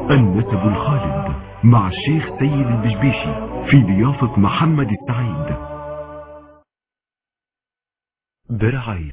النسب الخالد مع الشيخ سيد البشبيشي في ضيافة محمد السعيد برعاية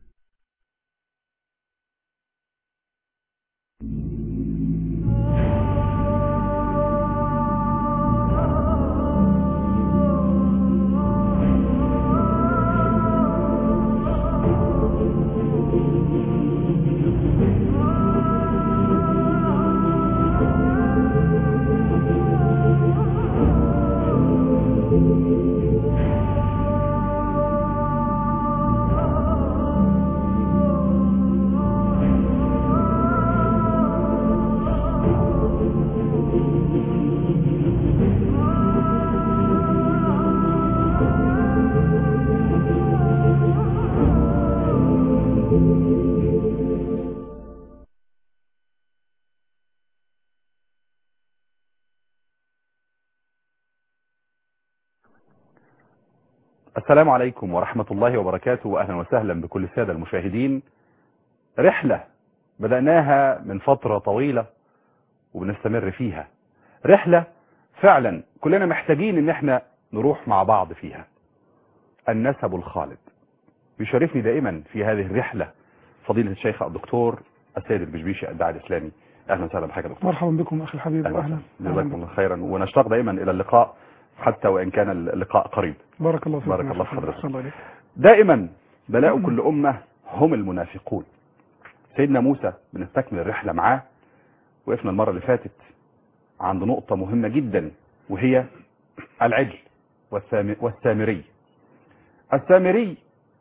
السلام عليكم ورحمة الله وبركاته، وأهلا وسهلا بكل السادة المشاهدين. رحلة بدأناها من فترة طويلة وبنستمر فيها، رحلة فعلا كلنا محتاجين ان احنا نروح مع بعض فيها. النسب الخالد بيشرفني دائما في هذه الرحلة فضيلة الشيخ الدكتور السيد البشبيشي الداعي الإسلامي. أهلا وسهلا بحضرتك يا دكتور. مرحبا بكم أخي الحبيب. أهلا جزاكم الله خيرا، ونشتاق دائما إلى اللقاء حتى وإن كان اللقاء قريب. بارك الله فيك. بارك الله في حضرتك. الله عليك. دائما بلاء كل أمة هم المنافقون. سيدنا موسى بنستكمل الرحلة معاه، وقفنا المرة اللي فاتت عند نقطة مهمة جدا وهي العجل والسامري. السامري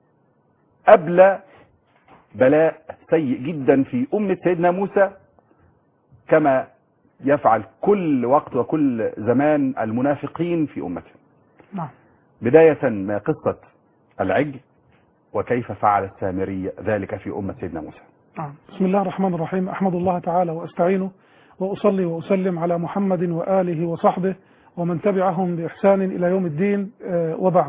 أبلى بلاء سيء جدا في أمة سيدنا موسى، كما يفعل كل وقت وكل زمان المنافقين في أمته. نعم. بداية ما قصة العجل وكيف فعل السامري ذلك في أمة سيدنا موسى. نعم. بسم الله الرحمن الرحيم. أحمد الله تعالى وأستعينه وأصلي وأسلم على محمد وآله وصحبه ومن تبعهم بإحسان إلى يوم الدين، وبعد.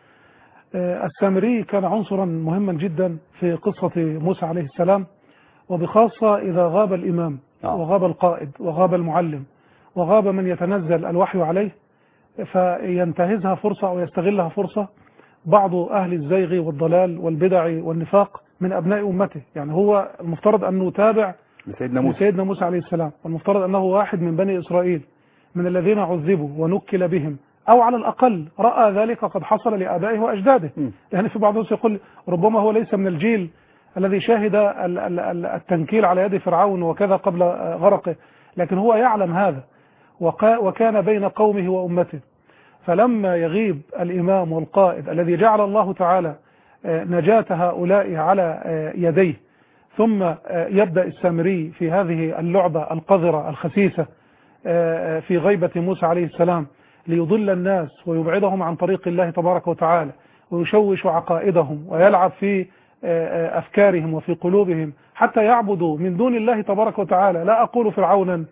السامري كان عنصرا مهما جدا في قصة موسى عليه السلام، وبخاصة إذا غاب الإمام وغاب القائد وغاب المعلم وغاب من يتنزل الوحي عليه، فينتهزها فرصة أو يستغلها فرصة بعض أهل الزيغ والضلال والبدع والنفاق من أبناء أمته. يعني هو المفترض أنه تابع لسيدنا موسى عليه السلام، والمفترض أنه واحد من بني إسرائيل من الذين عذبوا ونكل بهم، أو على الأقل رأى ذلك قد حصل لآبائه وأجداده. يعني في بعض الناس يقول ربما هو ليس من الجيل الذي شاهد التنكيل على يد فرعون وكذا قبل غرقه، لكن هو يعلم هذا وكان بين قومه وأمته. فلما يغيب الإمام والقائد الذي جعل الله تعالى نجاة هؤلاء على يديه، ثم يبدأ السامري في هذه اللعبة القذرة الخسيسة في غيبة موسى عليه السلام ليضل الناس ويبعدهم عن طريق الله تبارك وتعالى، ويشوش عقائدهم ويلعب في أفكارهم وفي قلوبهم حتى يعبدوا من دون الله تبارك وتعالى. لا أقول فرعونا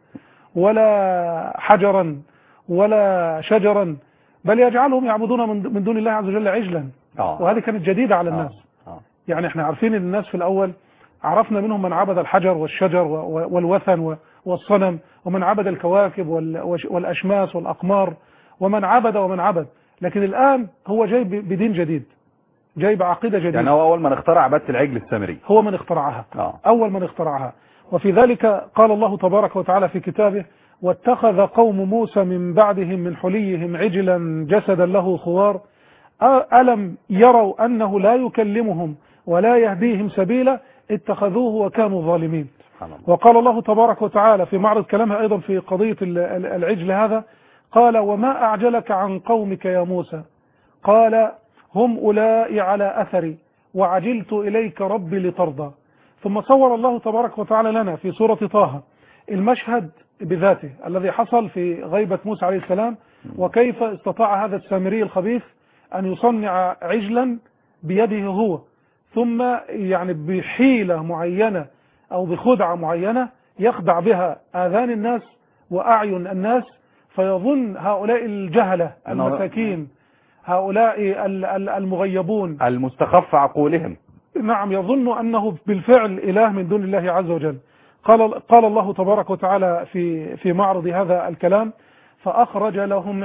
ولا حجرا ولا شجرا، بل يجعلهم يعبدون من دون الله عز وجل عجلا. وهذه كانت جديدة على الناس. يعني احنا عارفين ان الناس في الأول عرفنا منهم من عبد الحجر والشجر والوثن والصنم، ومن عبد الكواكب والأشماس والأقمار، ومن عبد. لكن الآن هو جاي بدين جديد، جاي بعقيدة جديدة. يعني هو أول من اخترع عبادة العجل السامري، هو من اخترعها. أول من اخترعها. وفي ذلك قال الله تبارك وتعالى في كتابه: واتخذ قوم موسى من بعدهم من حليهم عجلا جسدا له خوار ألم يروا أنه لا يكلمهم ولا يهديهم سبيلا اتخذوه وكانوا ظالمين. وقال الله تبارك وتعالى في معرض كلامها أيضا في قضية العجل هذا، قال: وما أعجلك عن قومك يا موسى؟ قال: هم أولئك على أثري وعجلت إليك ربي لترضى. ثم صور الله تبارك وتعالى لنا في سورة طه المشهد بذاته الذي حصل في غيبة موسى عليه السلام، وكيف استطاع هذا السامري الخبيث أن يصنع عجلا بيده هو، ثم يعني بحيلة معينة أو بخدعة معينة يخدع بها آذان الناس وأعين الناس، فيظن هؤلاء الجهلة المساكين، هؤلاء المغيبون المستخف عقولهم، نعم، يظن أنه بالفعل إله من دون الله عز وجل. قال الله تبارك وتعالى في معرض هذا الكلام: فأخرج لهم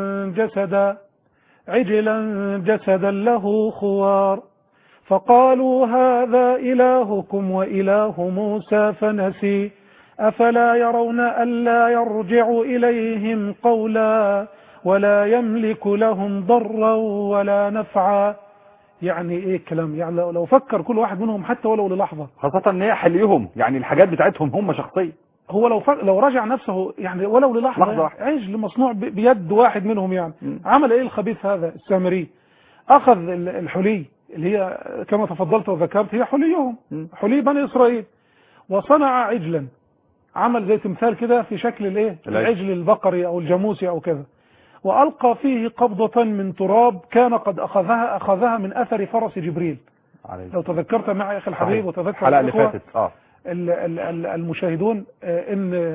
عجلا جسدا له خوار فقالوا هذا إلهكم وإله موسى فنسي أفلا يرون ألا يرجع إليهم قولا ولا يملك لهم ضرا ولا نفعا. يعني ايه الكلام؟ يعني لو فكر كل واحد منهم حتى ولو للحظة، خاصة ان هي حليهم، يعني الحاجات بتاعتهم هم شخصيا، هو لو رجع نفسه يعني ولو للحظة، يعني عجل مصنوع بيد واحد منهم، يعني عمل ايه الخبيث هذا السامري؟ اخذ الحلي اللي هي كما تفضلت وذكرت هي حليهم، حلي بني اسرائيل، وصنع عجلا، عمل زي تمثال كده في شكل الايه العجل البقري او الجاموسي او كذا، والقى فيه قبضة من تراب كان قد اخذها من اثر فرس جبريل. لو تذكرت معي اخي الحبيب وتذكر الحلقة اللي فاتت المشاهدون ان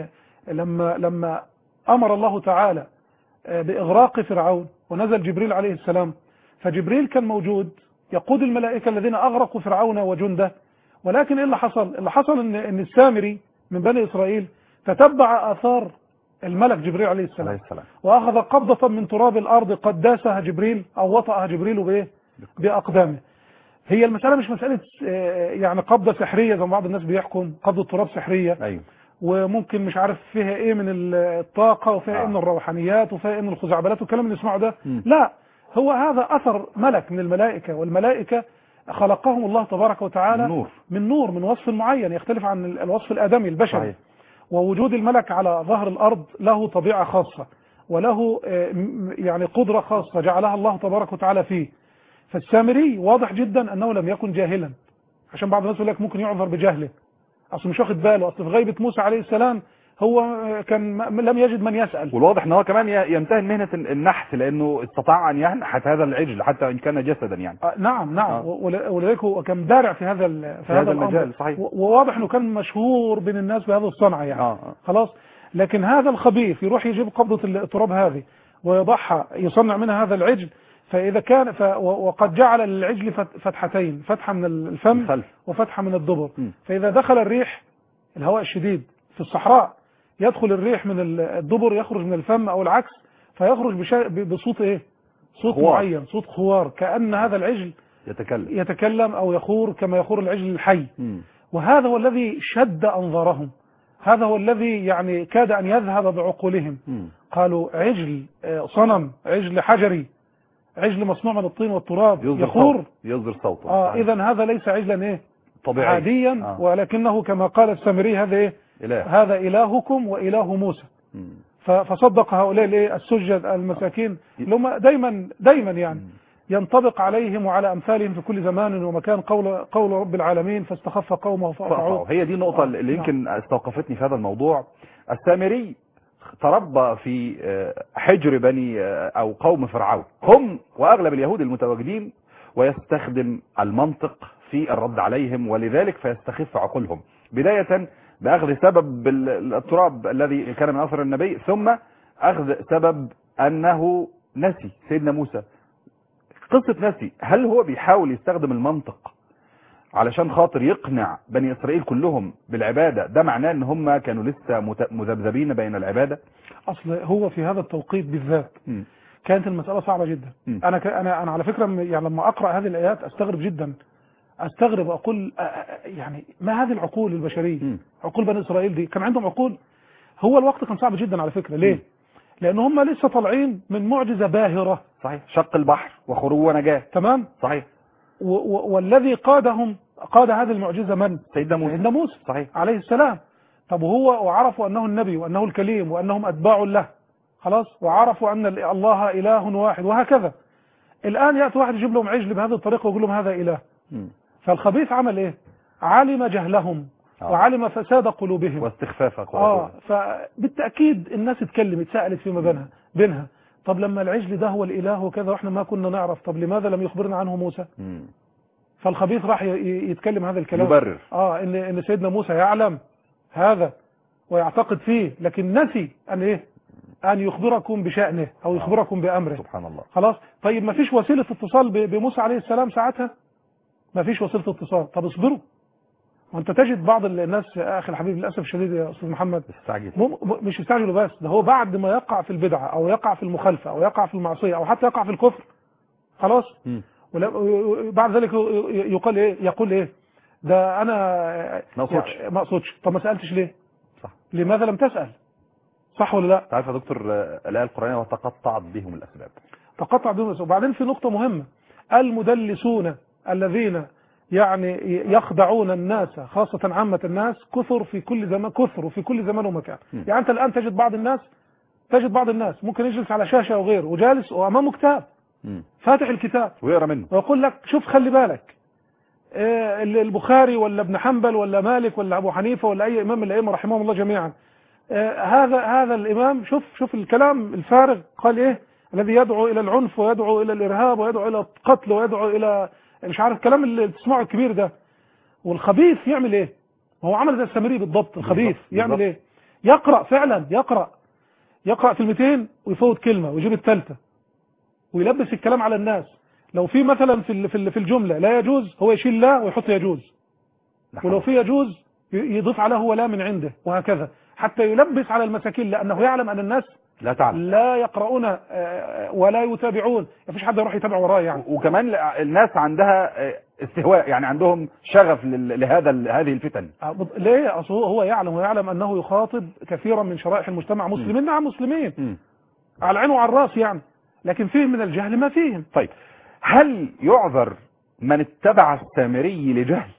لما امر الله تعالى باغراق فرعون ونزل جبريل عليه السلام، فجبريل كان موجود يقود الملائكة الذين اغرقوا فرعون وجنده، ولكن ايه اللي حصل؟ اللي حصل ان السامري من بني اسرائيل تتبع اثار الملك جبريل عليه السلام واخذ قبضة من تراب الارض قد داسها جبريل او وطأها جبريل بايه؟ باقدامه. هي المسألة مش مسألة يعني قبضة سحرية زي ما بعض الناس بيحكم، قبضة تراب سحرية. أيوة. وممكن مش عارف فيها ايه من الطاقة وفيها ايه من الروحانيات وفيها ايه من الخزعبلات والكلام اللي نسمعه ده. لا، هو هذا اثر ملك من الملائكة، والملائكة خلقهم الله تبارك وتعالى من نور، من وصف معين يختلف عن الوصف الآدمي البشري. صحيح. ووجود الملك على ظهر الأرض له طبيعة خاصة وله يعني قدرة خاصة جعلها الله تبارك وتعالى فيه. فالسامري واضح جدا أنه لم يكن جاهلا، عشان بعض الناس يقول لك ممكن يعذر بجهله، أصل مش واخد باله، أصل في غيبة موسى عليه السلام هو كان لم يجد من يسأل. والواضح ان هو كمان يمتهن مهنة النحت، لانه استطاع ان ينحت هذا العجل حتى ان كان جسدا يعني. نعم ولذلك هو كان بارع في هذا المجال. صحيح. وواضح انه كان مشهور بين الناس بهذه الصنعة يعني. خلاص، لكن هذا الخبيث يروح يجيب قبضة التراب هذه ويضعها يصنع منها هذا العجل، فإذا كان وقد جعل للعجل فتحتين، فتحة من الفم وفتحة من الدبر، فإذا دخل الريح الهواء الشديد في الصحراء يدخل الريح من الدبر يخرج من الفم او العكس، فيخرج بصوت ايه؟ صوت خوار. معين، صوت خوار، كأن هذا العجل يتكلم او يخور كما يخور العجل الحي. وهذا هو الذي شد انظارهم، هذا هو الذي يعني كاد ان يذهب بعقولهم. قالوا عجل صنم، عجل حجري، عجل مصنوع من الطين والتراب يخور يصدر صوته. اذا هذا ليس عجلا ايه طبيعي عاديا، ولكنه كما قال السامري هذا ايه؟ هذا إلهكم وإله موسى. فصدق هؤلاء السجد المساكين اللي هم دايما يعني ينطبق عليهم وعلى أمثالهم في كل زمان ومكان قول رب العالمين فاستخف قومه فأطاعوه. هي دي النقطة اللي يمكن استوقفتني في هذا الموضوع. السامري تربى في حجر بني أو قوم فرعون، هم وأغلب اليهود المتواجدين، ويستخدم المنطق في الرد عليهم، ولذلك فيستخف عقولهم، بداية بأخذ سبب التراب الذي كان من أثر النبي، ثم أخذ سبب أنه نسي سيدنا موسى. قصة نسي، هل هو بيحاول يستخدم المنطق علشان خاطر يقنع بني إسرائيل كلهم بالعبادة؟ ده معناه ان هم كانوا لسه مذبذبين بين العبادة. أصل هو في هذا التوقيت بالذات كانت المسألة صعبة جدا. أنا على فكرة يعني لما أقرأ هذه الآيات أستغرب جدا، أستغرب أقول يعني ما هذه العقول البشرية؟ عقول بني إسرائيل دي كان عندهم عقول. هو الوقت كان صعب جدا على فكرة. ليه؟ لأن هم لسه طالعين من معجزة باهرة. صحيح، شق البحر وخروج ونجاة. تمام. صحيح. والذي قاد هذه المعجزة من؟ سيدنا موسى. صحيح. عليه السلام. طب وعرفوا أنه النبي وأنه الكليم وأنهم أتباع له، خلاص، وعرفوا أن الله إله واحد، وهكذا. الآن يأتي واحد يجيب لهم عجل بهذه الطريقة ويقول لهم هذا إله. فالخبيث عمل ايه؟ علم جهلهم وعلم فساد قلوبهم واستخفاف فبالتأكيد الناس اتكلمت، سألت فيما بينها طب لما العجل ده هو الإله وكذا واحنا ما كنا نعرف، طب لماذا لم يخبرنا عنه موسى؟ فالخبيث راح يتكلم هذا الكلام، يبرر ان سيدنا موسى يعلم هذا ويعتقد فيه، لكن نسي ان ايه؟ ان يخبركم بشأنه او يخبركم بأمره. سبحان الله. خلاص. طيب ما فيش وسيلة اتصال بموسى عليه السلام ساعتها؟ ما فيش وسيلة اتصال. طب اصبروا، وانت تجد بعض الناس يا اخي الحبيب للاسف الشديد يا استاذ محمد استعجل. مش يستعجلوا بس، ده هو بعد ما يقع في البدعه او يقع في المخالفه او يقع في المعصيه او حتى يقع في الكفر خلاص بعد ذلك يقول ايه ده انا ما اقصدش. طب ما سالتش ليه؟ صح. لماذا لم تسال؟ صح ولا لا؟ تعرف يا دكتور الايه القرانيه وتقطعت بهم الاسباب. تقطع بهم الاسباب. وبعدين في نقطه مهمه، المدلسون الذين يعني يخدعون الناس خاصة عامة الناس كثر في كل زمان ومكان. يعني أنت الآن تجد بعض الناس ممكن يجلس على شاشة أو غيره وجالس وأمامه كتاب فاتح الكتاب ويقرأ منه ويقول لك شوف خلي بالك البخاري ولا ابن حنبل ولا مالك ولا أبو حنيفة ولا أي إمام من الأئمة رحمهم الله جميعا، هذا الإمام شوف الكلام الفارغ قال إيه، الذي يدعو إلى العنف ويدعو إلى الإرهاب ويدعو إلى القتل ويدعو إلى مش عارف الكلام اللي بتسمعه الكبير ده. والخبيث يعمل ايه؟ هو عمل زي السامري بالضبط. الخبيث يعمل ايه؟ يقرأ فعلا، يقرأ كلمتين ويفوت كلمة ويجيب الثالثة ويلبس الكلام على الناس. لو في مثلا في الجملة لا يجوز هو يشيل لا ويحط يجوز، ولو في يجوز يضيف عليه هو لا من عنده، وهكذا حتى يلبس على المساكين، لأنه يعلم أن الناس لا تعلم، لا يقرؤون ولا يتابعون، مفيش حد يروح يتابع وراه يعني. وكمان الناس عندها استهواء، يعني عندهم شغف هذه الفتن. ليه؟ أصل هو يعلم أنه يخاطب كثيرا من شرائح المجتمع، مسلمين نعم مسلمين على العين وعلى الراس يعني، لكن فيه من الجهل ما فيهم. طيب هل يعذر من اتبع السامري لجهل؟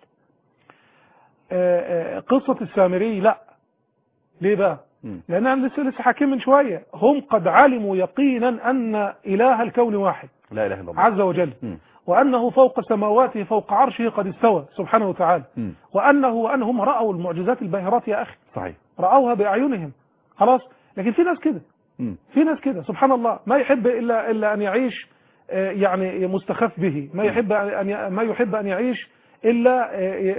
قصة السامري لا. ليه بقى؟ لأن أنا لسه حاكم من شوية، هم قد علموا يقينا أن إله الكون واحد لا إله إلا الله عز وجل، وأنه فوق سماواته فوق عرشه قد استوى سبحانه وتعالى، وأنهم رأوا المعجزات الباهرات يا أخي. صحيح. رأوها بأعينهم خلاص. لكن في ناس كده سبحان الله ما يحب إلا أن يعيش يعني مستخف به، ما يحب أن يعيش إلا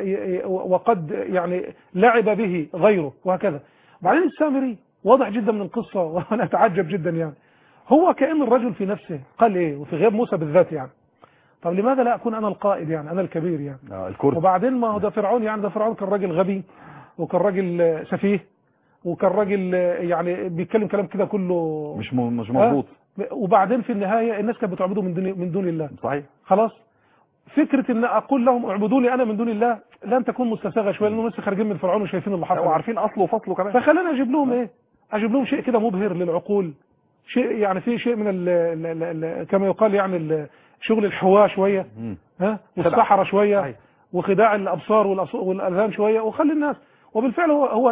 وقد يعني لعب به غيره وهكذا. بعدين السامري واضح جدا من القصة وأنا أتعجب جدا يعني، هو كأن الرجل في نفسه قال إيه، وفي غياب موسى بالذات يعني، طب لماذا لا أكون أنا القائد يعني، أنا الكبير يعني. وبعدين ما هو ده فرعون يعني، ده فرعون كان راجل غبي وكان راجل سفيه وكان راجل يعني بيتكلم كلام كده كله مش مظبوط. وبعدين في النهاية الناس كانت بتعبده من دون الله. صحيح. خلاص فكرة ان اقول لهم اعبدوني انا من دون الله لن تكون مستساغة شوية، لانهم لسه خارجين من فرعون وشايفين اللي حصل وعارفين اصله وفصله كمان. فخلينا اجيب لهم ايه، اجيب لهم شيء كده مبهر للعقول، شيء يعني فيه شيء من ال كما يقال يعني شغل الحواء شوية، والسحرة شوية، وخداع الابصار والاذهان شوية، وخلي الناس. وبالفعل هو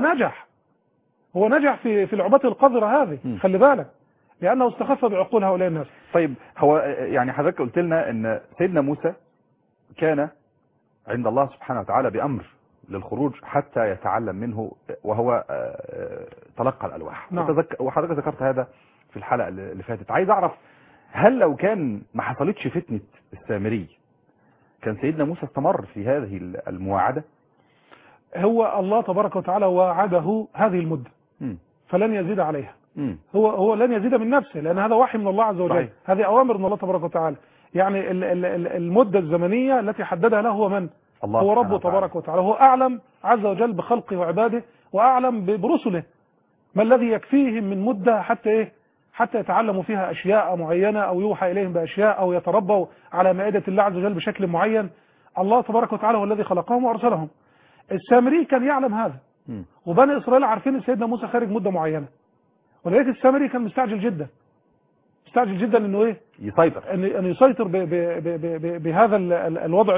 نجح في العبات القذرة هذه. خلي بالك، لانه استخف بعقول هؤلاء الناس. طيب هو يعني حضرتك قلت لنا ان سيدنا موسى كان عند الله سبحانه وتعالى بأمر للخروج حتى يتعلم منه، وهو تلقى الألواح. نعم. وحضرتك ذكرت هذا في الحلقة اللي فاتت. عايز أعرف هل لو كان ما حصلتش فتنة السامري كان سيدنا موسى استمر في هذه المواعدة؟ هو الله تبارك وتعالى وعده هذه المدة فلن يزيد عليها. هو لن يزيد من نفسه، لأن هذا وحي من الله عز وجل. صحيح. هذه أوامر من الله تبارك وتعالى. يعني المدة الزمنية التي حددها له هو من؟ الله هو ربه تبارك وتعالى. هو أعلم عز وجل بخلقه وعباده، وأعلم برسله ما الذي يكفيهم من مدة حتى يتعلموا فيها أشياء معينة، أو يوحى إليهم بأشياء، أو يتربوا على مائدة الله عز وجل بشكل معين. الله تبارك وتعالى هو الذي خلقهم وأرسلهم. السامري كان يعلم هذا، وبني إسرائيل عارفين ان سيدنا موسى خارج مدة معينة، ولذلك السامري كان مستعجل جدا انه يسيطر، ان يسيطر بهذا الوضع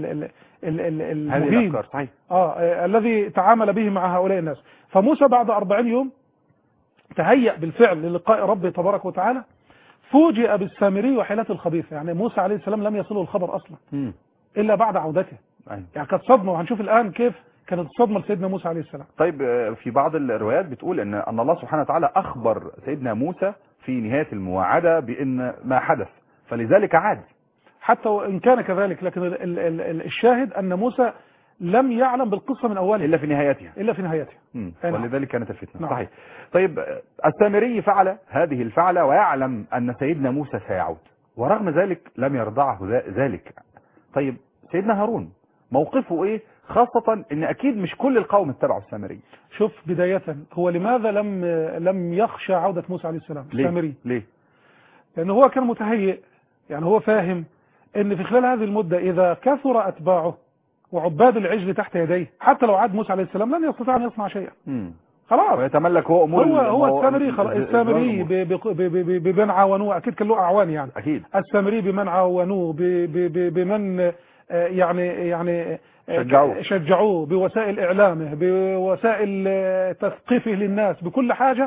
المهين الذي تعامل به مع هؤلاء الناس. فموسى بعد 40 يوم تهيأ بالفعل للقاء ربه تبارك وتعالى، فوجئ بالسامري وحيلته الخبيثة. يعني موسى عليه السلام لم يصله الخبر اصلا الا بعد عودته. يعني كانت صدمة، وهنشوف الآن كيف كانت الصدمة لسيدنا موسى عليه السلام. طيب في بعض الروايات بتقول ان الله سبحانه وتعالى اخبر سيدنا موسى في نهاية المواعدة بان ما حدث فلذلك عاد. حتى وان كان كذلك، لكن الشاهد ان موسى لم يعلم بالقصة من اولها الا في نهايتها. ولذلك كانت الفتنة. نعم. صحيح. طيب السامري فعل هذه الفعلة ويعلم ان سيدنا موسى سيعود، ورغم ذلك لم يرضعه ذلك. طيب سيدنا هارون موقفه ايه خاصة ان اكيد مش كل القوم اتبعوا السامري. شوف بداية هو لماذا لم يخشى عودة موسى عليه السلام السامري؟ ليه؟ لأن هو كان متهيئ، يعني هو فاهم ان في خلال هذه المدة اذا كثر اتباعه وعباد العجل تحت يديه، حتى لو عاد موسى عليه السلام لن يستطيع ان يصنع شيئا. خلاص ويتملك هو امور هو السامري بمن عاونوه، اكيد كان له اعوان يعني، اكيد السامري بمن عاونوه بمن يعني شجعوه بوسائل اعلامه، بوسائل تثقيفه للناس، بكل حاجة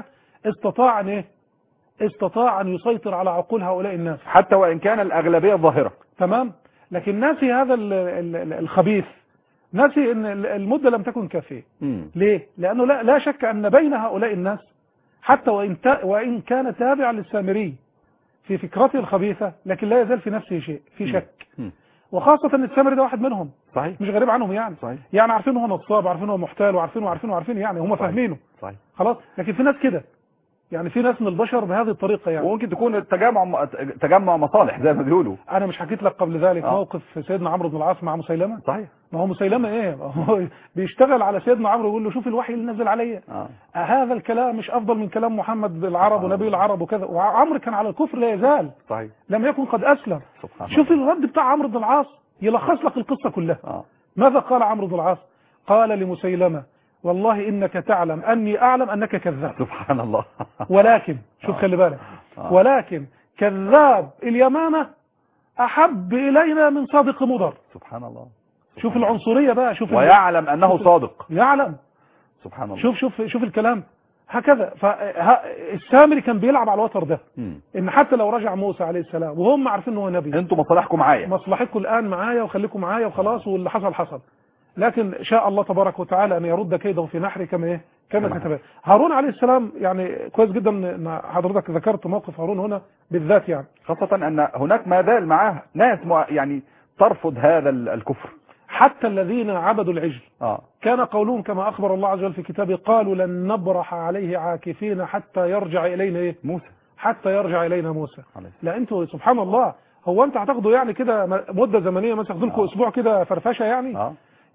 استطاع ان يسيطر على عقول هؤلاء الناس، حتى وان كان الاغلبية ظاهرة. تمام. لكن ناسي هذا الخبيث، ناسي ان المدة لم تكن كافية. ليه؟ لانه لا شك ان بين هؤلاء الناس حتى وان كان تابعا للسامري في فكرته الخبيثة، لكن لا يزال في نفسه شيء، في شك. وخاصة ان السامري ده واحد منهم. صحيح. مش غريب عنهم يعني. صحيح. يعني عارفين هو نصاب، عارفين هو محتال، وعارفين يعني هم فاهمينه. صحيح. خلاص. لكن في ناس كده، يعني في ناس من البشر بهذه الطريقة يعني. وممكن تكون تجمع مصالح زي ما بيقولوا. انا مش حكيت لك قبل ذلك موقف سيدنا عمرو بن العاص مع مسيلمة؟ صحيح. ما هو مسيلمة ايه؟ هو بيشتغل على سيدنا عمرو ويقول له شوف الوحي اللي نزل عليا. هذا الكلام مش افضل من كلام محمد العرب ونبي العرب وكذا، وعمرو كان على الكفر لا يزال. صحيح. لم يكن قد اسلم. شوف الرد بتاع عمرو بن العاص يلخص لك القصة كلها. ماذا قال عمرو بن العاص؟ قال لمسيلمة والله إنك تعلم أني أعلم أنك كذاب. سبحان الله. ولكن شوف خلي بالك، ولكن كذاب اليمامة أحب إلينا من صادق مضر. سبحان الله. شوف العنصرية بقى، شوف ويعلم أنه صادق. يعلم. سبحان الله. شوف الكلام هكذا. فالسامري كان بيلعب على الوتر ده، ان حتى لو رجع موسى عليه السلام وهم عارفين ان هو نبي، انتوا مصالحكم معايا، مصلحتكم الان معايا وخليكم معايا وخلاص، واللي حصل. لكن شاء الله تبارك وتعالى ان يرد كيده في نحره كما كتب. هارون عليه السلام يعني كويس جدا ان حضرتك ذكرت موقف هارون هنا بالذات، يعني خاصة ان هناك ما زال معاه ناس يعني ترفض هذا الكفر، حتى الذين عبدوا العجل. كان قولهم كما اخبر الله عز وجل في كتابه قالوا لن نبرح عليه عاكفين حتى يرجع الينا موسى. حتى يرجع الينا موسى. لا انتوا سبحان الله، هو انت هتاخدوا يعني كده مده زمنيه مثلا، تاخدوا لكم اسبوع كده فرفشه يعني؟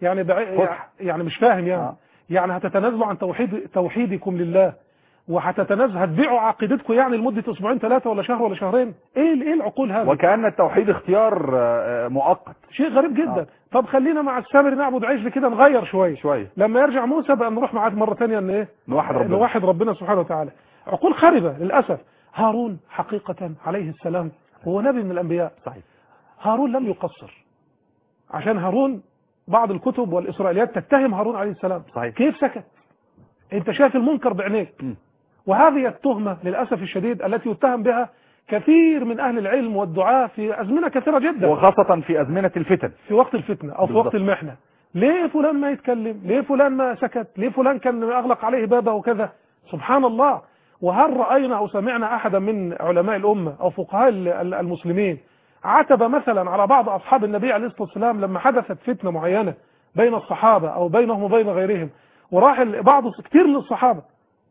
يعني مش فاهم يعني. يعني هتتنازلوا عن توحيدكم لله، هتبيعوا عقيدتكم يعني لمده اسبوعين 3 ولا شهر ولا شهرين؟ ايه العقول هذه؟ وكأن التوحيد اختيار مؤقت، شيء غريب جدا. طب خلينا مع السامري نعبد عجل كده نغير شويه، لما يرجع موسى بقى نروح معاه مره ثانيه ان ايه؟ نوحد ربنا سبحانه وتعالى. عقول خربه للاسف. هارون حقيقه عليه السلام هو نبي من الانبياء. صحيح. هارون لم يقصر، عشان هارون بعض الكتب والإسرائيليات تتهم هارون عليه السلام. صحيح. كيف سكت؟ انت شايف المنكر بعينيك. وهذه التهمة للأسف الشديد التي يتهم بها كثير من أهل العلم والدعاة في أزمنة كثيرة جدا، وخاصة في أزمنة الفتن، في وقت الفتنة أو في وقت المحنة. ليه فلان ما يتكلم؟ ليه فلان ما سكت؟ ليه فلان كان أغلق عليه بابه وكذا؟ سبحان الله. وهل رأينا أو سمعنا أحدا من علماء الأمة أو فقهاء المسلمين عتب مثلا على بعض أصحاب النبي عليه الصلاة والسلام لما حدثت فتنة معينة بين الصحابة أو بينهم وبين غيرهم، وراح كتير من الصحابة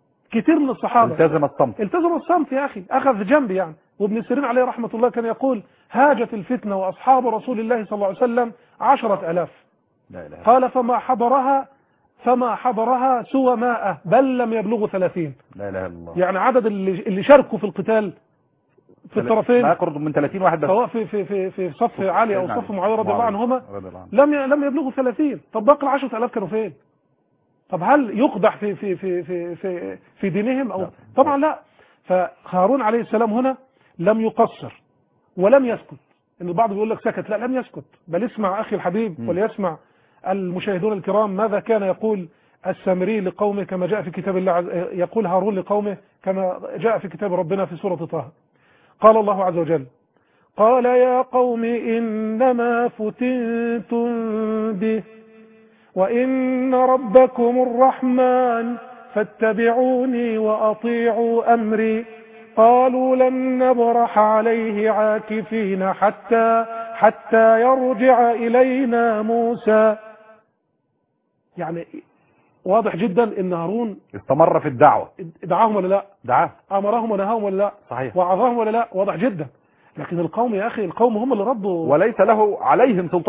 التزم الصمت يا أخي، أخذ جنب يعني. وابن سيرين عليه رحمة الله كان يقول هاجت الفتنة وأصحاب رسول الله صلى الله عليه وسلم 10,000. قال فما حضرها سوى 100 بل لم يبلغوا 30. لا إله إلا الله. يعني عدد اللي شاركوا في القتال في الطرفين ما يقرب من 30 واحد بس، سواء في صف علي او صف معاويه رضي الله عنهما، لم يبلغوا 30. طب باقي 10,000 كانوا فين؟ طب هل يقدح في دينهم او طبعا لا. فهارون عليه السلام هنا لم يقصر ولم يسكت. ان البعض بيقول لك سكت، لا لم يسكت، بل اسمع اخي الحبيب وليسمع المشاهدون الكرام ماذا كان يقول السامري لقومه كما جاء في كتاب الله يقول هارون لقومه كما جاء في كتاب ربنا في سورة طه. قال الله عز وجل قال يا قوم إنما فتنتم به وإن ربكم الرحمن فاتبعوني وأطيعوا أمري قالوا لن نبرح عليه عاكفين حتى يرجع إلينا موسى. يعني واضح جدا ان هارون استمر في الدعوة. دعاهم ولا لا؟ دعاه. امرهم ونهاهم ولا لا؟ صحيح. وعظهم ولا لا؟ واضح جدا. لكن القوم يا اخي، القوم هم اللي ردوا، وليس له عليهم سلطان.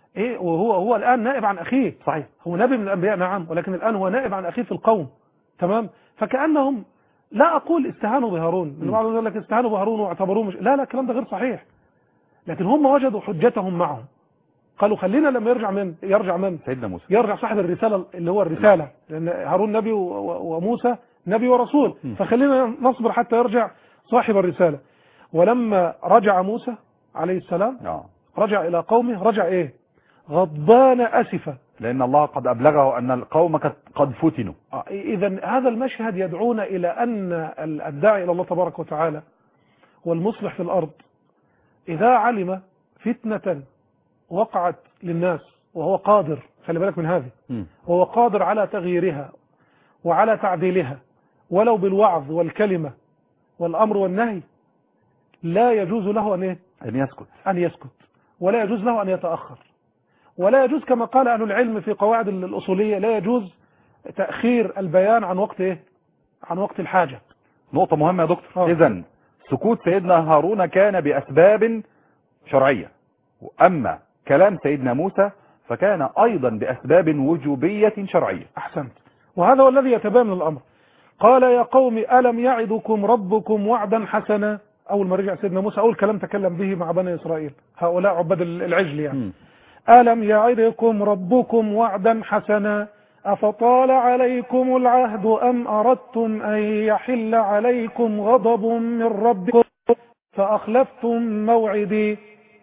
ايه وهو الان نائب عن اخيه. صحيح. هو نبي من الانبياء نعم، ولكن الان هو نائب عن اخيه في القوم. تمام. فكانهم، لا اقول استهانوا بهارون، من بعضهم يقول لك استهانوا بهارون واعتبروه مش، لا الكلام ده غير صحيح. لكن هم وجدوا حجتهم معهم، قالوا خلينا لما يرجع من سيدنا موسى، يرجع صاحب الرساله اللي هو الرساله، لان هارون نبي وموسى نبي ورسول، فخلينا نصبر حتى يرجع صاحب الرساله. ولما رجع موسى عليه السلام رجع الى قومه، رجع ايه؟ غضبان اسفا، لان الله قد ابلغه ان القوم قد فتنوا. اذا هذا المشهد يدعونا الى ان الداعي الى الله تبارك وتعالى والمصلح في الارض اذا علم فتنه وقعت للناس وهو قادر، خلي بالك من هذه، وهو قادر على تغييرها وعلى تعديلها ولو بالوعظ والكلمة والأمر والنهي، لا يجوز له أن يسكت، ولا يجوز له أن يتأخر، ولا يجوز كما قال أهل العلم في قواعد الأصولية لا يجوز تأخير البيان عن وقت عن وقت الحاجة. نقطة مهمة يا دكتور. إذن سكوت سيدنا هارون كان بأسباب شرعية، أما كلام سيدنا موسى فكان أيضا بأسباب وجوبية شرعية. أحسنت، وهذا هو الذي يتبين من الأمر. قال يا قوم ألم يعدكم ربكم وعدا حسنا. أول ما رجع سيدنا موسى أول كلام تكلم به مع بني إسرائيل، هؤلاء عباد العجل يعني. ألم يعدكم ربكم وعدا حسنا أفطال عليكم العهد أم أردتم أن يحل عليكم غضب من ربكم فأخلفتم موعدي.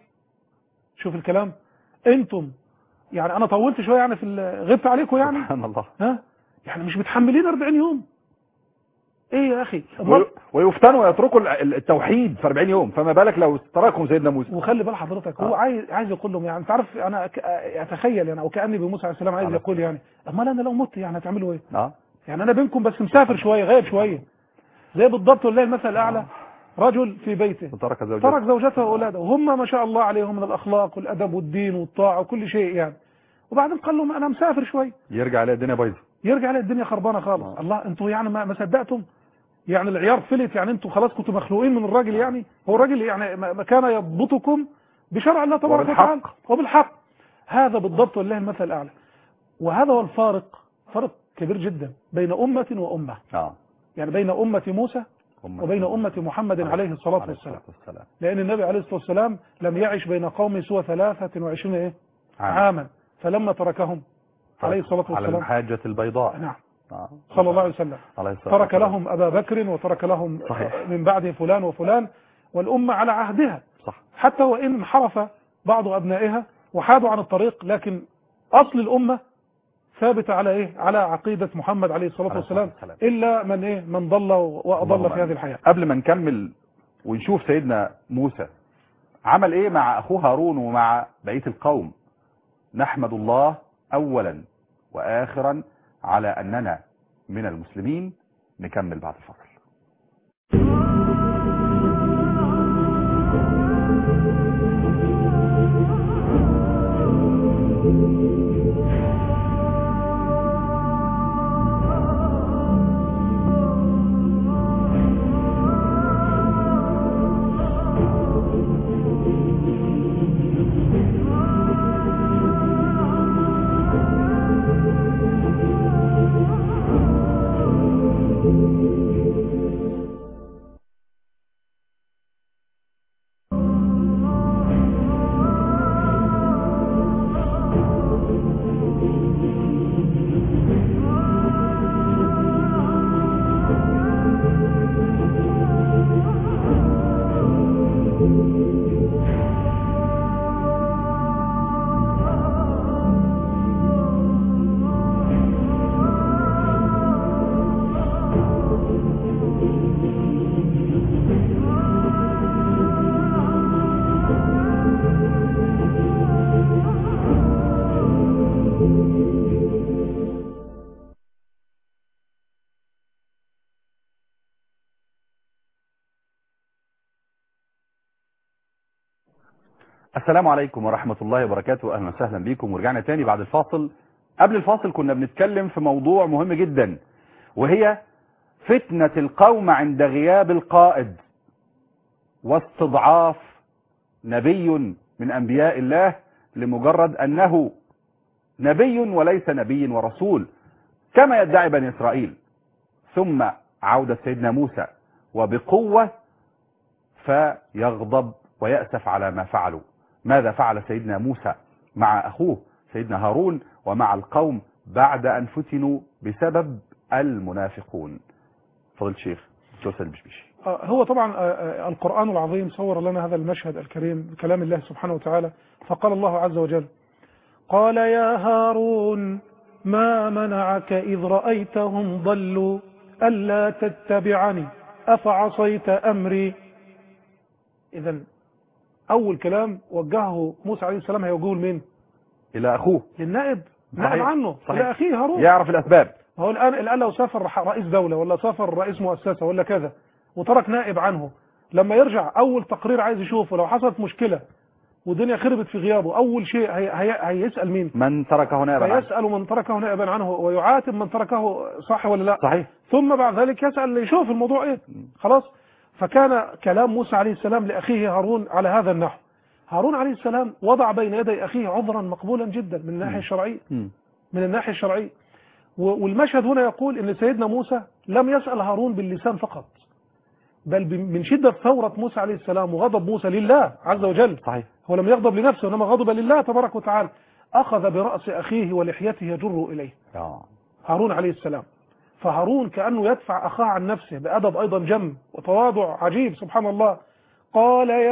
شوف الكلام، انتم يعني انا طولت شويه يعني في غبت عليكم يعني، سبحان الله، يعني مش متحملين 40 يوم. ايه يا اخي، ويفتنوا ويتركوا التوحيد في 40 يوم، فما بالك لو تركهم سيدنا موسى. وخلي بال حضرتك هو عايز يقول لهم، يعني انت عارف انا اتخيل يعني، او كاني بموسى عليه السلام عايز يقول يعني امال انا لو مت يعني هتعملوا ايه؟ يعني انا بينكم بس مسافر شويه، غايب شويه، زي بالضبط والله المثل الاعلى، رجل في بيته ترك زوجته واولاده، وهم ما شاء الله عليهم من الاخلاق والادب والدين والطاعه وكل شيء يعني، وبعدين قال لهم انا مسافر شويه، يرجع على الدنيا بايظه، يرجع على الدنيا خربانه خالص. الله، انتوا يعني ما صدقتم يعني العيار فلت، يعني انتوا خلاص كنتوا مخلوقين من الراجل، يعني هو الراجل يعني ما كان يضبطكم بشرع الله تبارك وتعالى وبالحق. هذا بالضبط والله المثل الاعلى. وهذا هو الفارق، فرق كبير جدا بين امه وامه. يعني بين امه موسى وبين أمة محمد عليه الصلاة والسلام. لأن النبي عليه الصلاة والسلام لم يعش بين قوم سوى 23 عاما، فلما تركهم عليه الصلاة والسلام على الحاجة البيضاء، نعم، صلى الله عليه وسلم، ترك لهم أبا بكر وترك لهم من بعده فلان وفلان، والأمة على عهدها، حتى وإن انحرف بعض أبنائها وحادوا عن الطريق، لكن أصل الأمة ثابت على على عقيدة محمد عليه الصلاة والسلام، إلا من ضل وأضل في هذه الحياة. قبل ما نكمل ونشوف سيدنا موسى عمل إيه مع أخوه هارون ومع بقية القوم، نحمد الله أولا وآخرا على أننا من المسلمين. نكمل بعد الفصل. السلام عليكم ورحمة الله وبركاته، أهلا وسهلا بكم، ورجعنا تاني بعد الفاصل. قبل الفاصل كنا بنتكلم في موضوع مهم جدا، وهي فتنة القوم عند غياب القائد واستضعاف نبي من أنبياء الله لمجرد أنه نبي وليس نبي ورسول كما يدعي بني إسرائيل. ثم عودة سيدنا موسى وبقوة فيغضب ويأسف على ما فعلوا. ماذا فعل سيدنا موسى مع أخوه سيدنا هارون ومع القوم بعد أن فتنوا بسبب المنافقون؟ فضل الشيخ توسل البشبيشي. هو طبعا القرآن العظيم صور لنا هذا المشهد الكريم بكلام الله سبحانه وتعالى. فقال الله عز وجل: قال يا هارون ما منعك إذ رأيتهم ضلوا ألا تتبعني أفعصيت أمري. إذن أول كلام وجهه موسى عليه السلام هيوجهه لمين؟ إلى أخوه، للنائب، نائب عنه، صحيح. إلى أخيه هارون، يعرف الأسباب. هو الآن لو سافر رئيس دولة ولا سافر رئيس مؤسسة ولا كذا وترك نائب عنه، لما يرجع أول تقرير عايز يشوفه لو حصلت مشكلة والدنيا خربت في غيابه، أول شيء هيسأل مين؟ من تركه نائبا عنه. فيسأل من تركه نائبا عنه ويعاتب من تركه، صح ولا لا؟ صحيح. ثم بعد ذلك يسأل يشوف الموضوع إيه. خلاص. فكان كلام موسى عليه السلام لأخيه هارون على هذا النحو. هارون عليه السلام وضع بين يدي أخيه عذرا مقبولا جدا من الناحية الشرعية، من الناحية الشرعية. والمشهد هنا يقول إن سيدنا موسى لم يسأل هارون باللسان فقط، بل من شدة ثورة موسى عليه السلام وغضب موسى لله عز وجل. صحيح. هو لم يغضب لنفسه إنما غضب لله تبارك وتعالى. أخذ برأس أخيه ولحيته يجر إليه هارون عليه السلام. فهارون كأنه يدفع أخاه عن نفسه بأدب أيضا جم وتواضع عجيب سبحان الله. قال يا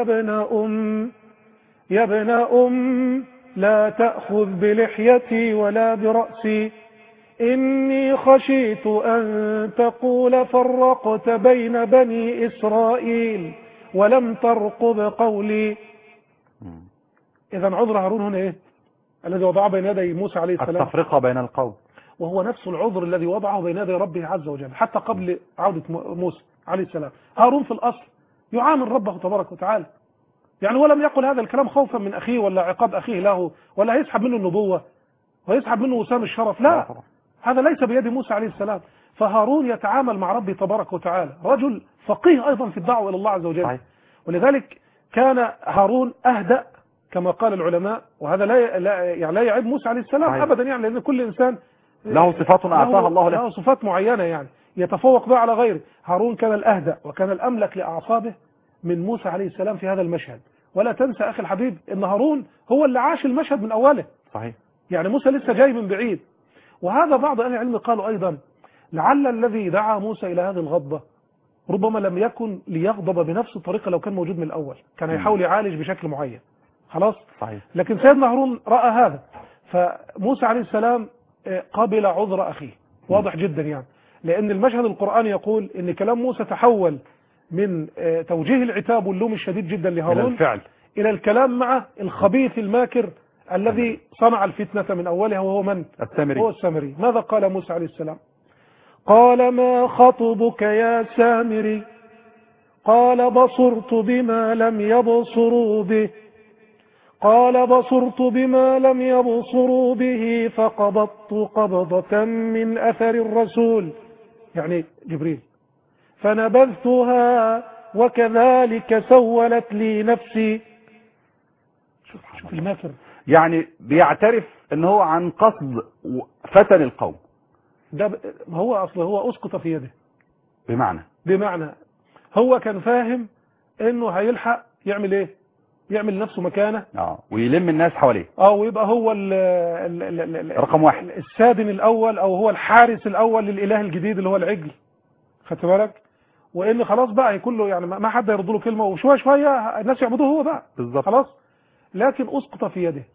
ابن أم لا تأخذ بلحيتي ولا برأسي إني خشيت أن تقول فرقت بين بني إسرائيل ولم ترقب قولي. إذن عذر هارون هنا إيه؟ الذي وضعه بين يدي موسى عليه السلام التفرقة بين القوم، وهو نفس العذر الذي وضعه بين يدي ربه عز وجل حتى قبل عودة موسى عليه السلام. هارون في الأصل يعامل ربه تبارك وتعالى، يعني ولم يقل هذا الكلام خوفا من أخيه ولا عقاب أخيه له ولا يسحب منه النبوة ويسحب منه وسام الشرف، لا، هذا ليس بيد موسى عليه السلام. فهارون يتعامل مع ربه تبارك وتعالى، رجل فقيه أيضا في الدعوة إلى الله عز وجل. ولذلك كان هارون أهدأ كما قال العلماء، وهذا لا يعيب موسى عليه السلام أبدا، يعني لأن كل إنسان له صفات أعطاها الله له صفات معينة يعني يتفوق بها على غيره. هارون كان الأهدأ وكان الأملك لأعصابه من موسى عليه السلام في هذا المشهد. ولا تنسى أخي الحبيب إن هارون هو اللي عاش المشهد من أوله. صحيح. يعني موسى لسه جاي من بعيد. وهذا بعض أهل العلم قالوا أيضا لعل الذي دعا موسى إلى هذه الغضبة ربما لم يكن ليغضب بنفس الطريقة، لو كان موجود من الأول كان يحاول يعالج بشكل معين. خلاص. صحيح. لكن سيدنا هارون رأى هذا، فموسى عليه السلام قبل عذر أخيه. واضح جدا يعني، لأن المشهد القرآني يقول إن كلام موسى تحول من توجيه العتاب واللوم الشديد جدا لهارون الفعل إلى الكلام مع الخبيث الماكر الذي صنع الفتنة من أولها، وهو من؟ السامري. هو السامري. ماذا قال موسى عليه السلام؟ قال ما خطبك يا سامري؟ قال بصرت بما لم يبصروا به. قال بصرت بما لم يبصروا به فقبضت قبضة من أثر الرسول، يعني جبريل، فنبذتها وكذلك سولت لي نفسي. شوف الماكر، يعني بيعترف ان هو عن قصد فتن القوم. ده هو اصله هو اسقط في يده، بمعنى هو كان فاهم انه هيلحق يعمل ايه، يعمل نفسه مكانه ويلم الناس حواليه ويبقى هو رقم واحد، السادن الاول، او هو الحارس الاول للاله الجديد اللي هو العجل. خدت بالك؟ وان خلاص بقى هيكون له يعني ما حد يرد له كلمه، وشويه شويه الناس يعبدوه هو بقى بالظبط. خلاص. لكن اسقط في يده،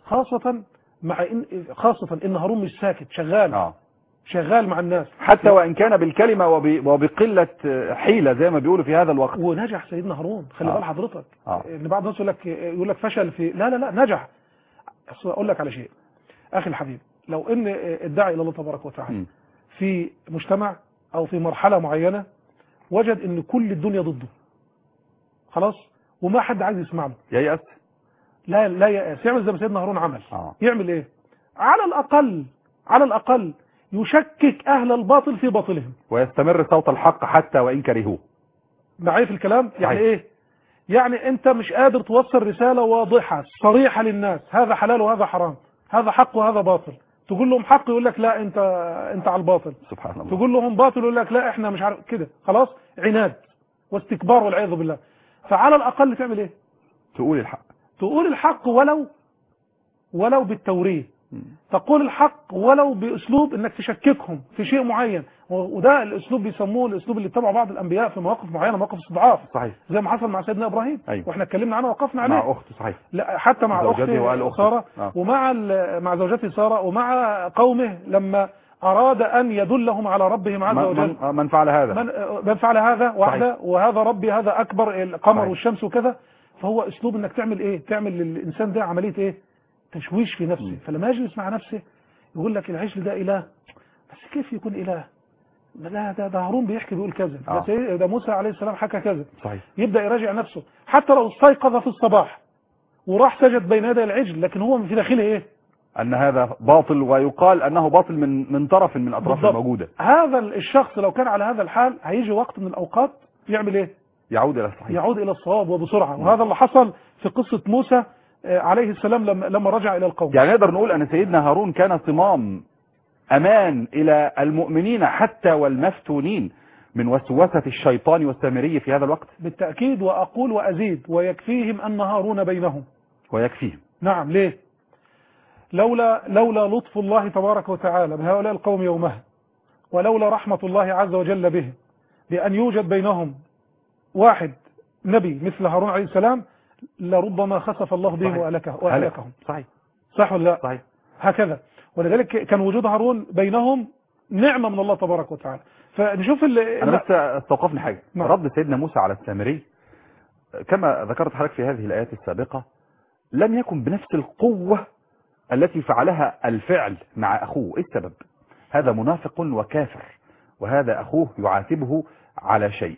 خاصة ان هارون مش ساكت، شغال مع الناس، حتى وان كان بالكلمة وبقلة حيلة زي ما بيقولوا في هذا الوقت. ونجح سيدنا هارون. خلي بال حضرتك ان بعض الناس يقول لك فشل في، لا نجح. اقول لك على شيء اخي الحبيب، لو ان الداعي الى الله تبارك وتعالى في مجتمع او في مرحلة معينة وجد ان كل الدنيا ضده خلاص وما حد عايز يسمع له، ييأس؟ لا يأس. يعمل زي ما سيدنا هارون عمل. يعمل ايه؟ على الأقل يشكك أهل الباطل في باطلهم، ويستمر صوت الحق حتى وإن كرهوه. معايا في الكلام؟ يعني ايه؟ يعني انت مش قادر توصل رسالة واضحة صريحة للناس، هذا حلال وهذا حرام، هذا حق وهذا باطل. تقول لهم حق يقول لك لا انت على الباطل. سبحان الله. تقول لهم باطل يقول لك لا احنا مش عارف كده. خلاص عناد واستكبار والعياذ بالله. فعلى الاقل تعمل ايه؟ تقول الحق. تقول الحق ولو بالتوريه. تقول الحق ولو باسلوب انك تشككهم في شيء معين، وده الاسلوب بيسموه الاسلوب اللي اتبعه بعض الانبياء في مواقف معينه، مواقف استضعاف. صحيح. زي ما حصل مع سيدنا ابراهيم. أيوة. واحنا اتكلمنا عنه وقفنا عليه. مع اخته. صحيح. لا حتى مع اخته ساره. مع زوجته ساره ومع قومه لما اراد ان يدلهم على ربهم عز وجل. من فعل هذا من فعل هذا وحده، وهذا ربي هذا اكبر، القمر صحيح. والشمس وكذا. فهو اسلوب انك تعمل ايه؟ تعمل للانسان ده عمليه ايه؟ تشويش في نفسه. فلما يجلس مع نفسه يقول لك العجل ده اله، بس كيف يكون اله؟ لا ده هارون بيحكي بيقول كذا، ده موسى عليه السلام حكى كذا. صحيح. يبدا يراجع نفسه حتى لو استيقظ في الصباح وراح سجد بين يدي العجل، لكن هو في داخله ايه؟ ان هذا باطل، ويقال انه باطل من طرف من الاطراف الموجوده. هذا الشخص لو كان على هذا الحال هيجي وقت من الاوقات يعمل ايه؟ يعود الى الصحيح، يعود الى الصواب وبسرعه. وهذا اللي حصل في قصه موسى عليه السلام لما رجع الى القوم. يعني نقدر نقول ان سيدنا هارون كان صمام امان الى المؤمنين حتى والمفتونين من وسوسه الشيطان والسامري في هذا الوقت. بالتاكيد، واقول وازيد ويكفيهم ان هارون بينهم. ويكفيهم. نعم. ليه؟ لولا لطف الله تبارك وتعالى بهؤلاء القوم يومها، ولولا رحمه الله عز وجل بهم بان يوجد بينهم واحد نبي مثل هارون عليه السلام، لربما خسف الله بهم واهلكهم. صحيح. صح ولا لا؟ صحيح. هكذا. ولذلك كان وجود هارون بينهم نعمه من الله تبارك وتعالى. فنشوف انا بس استوقفني حاجه. نعم. رد سيدنا موسى على السامري كما ذكرت حضرتك في هذه الايات السابقه لم يكن بنفس القوه التي فعلها الفعل مع اخوه. ايه السبب؟ هذا منافق وكافر، وهذا اخوه يعاتبه على شيء.